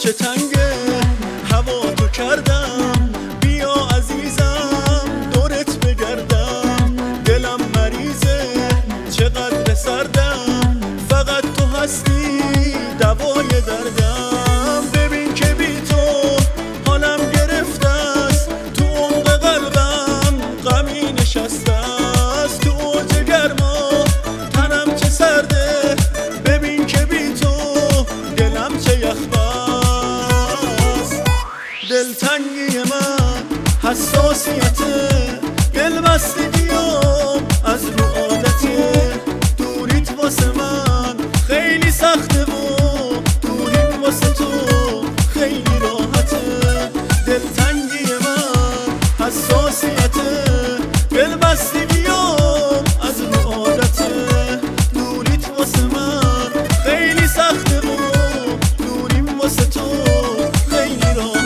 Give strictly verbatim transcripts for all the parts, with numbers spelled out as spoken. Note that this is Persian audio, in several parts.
چه تنگه هوا تو کردم، بیا عزیزم دورت بگردم. دلم مریضه چقدر سردم، فقط تو هستی دوای دردم. ببین که بی تو حالم گرفته است، تو عمق قلبم غمی نشسته است. تو اوج گرما تنم چه سرده، ببین که بی تو دلم چه یخبست. دلتنگی من حساسیته، دل بستگیام از رو عادته. دوریت واسه من خیلی سخته و دوریت واسه تو خیلی راحته. دلتنگی من حساسیته، دل بستگیام از رو عادته. دوریت واسه من خیلی سخته و دوریم واسه تو خیلی راحته.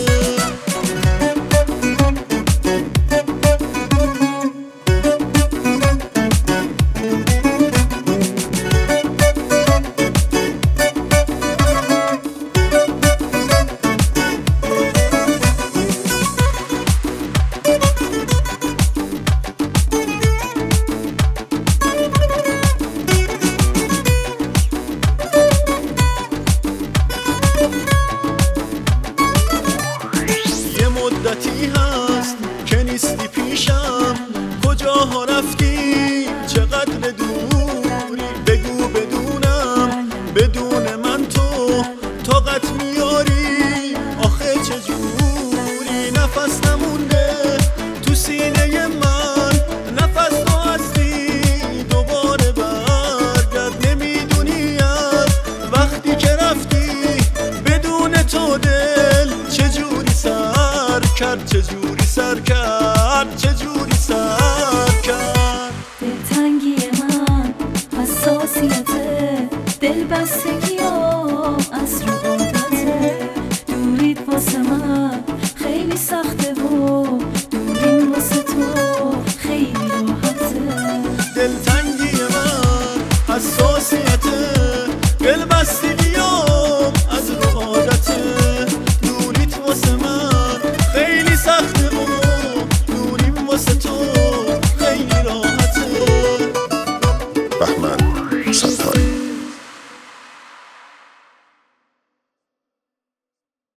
مدتی هست که نیستی پیشم، کجاها رفتی چقدر دوری. بگو بدونم بدون من تو طاقت میاری آخه چجوری. نفس نمونده تو سینه من، نفس تو هستی دوباره برگرد. نمیدونی از وقتی که رفتی بدون تو دل چجوری سر کرد، چجوری سر کرد، چجوری سر کرد. دلتنگی من حساسیته، دل بستگیام از رو عادته. دوریت واسه من خیلی سخته و دوریم واسه تو خیلی راحته. دلتنگی من حساسیته، دل بستگیام از رو عادته. دوریت واسه من خیلی سخته و دوریم واسه تو خیلی راحته. بهمن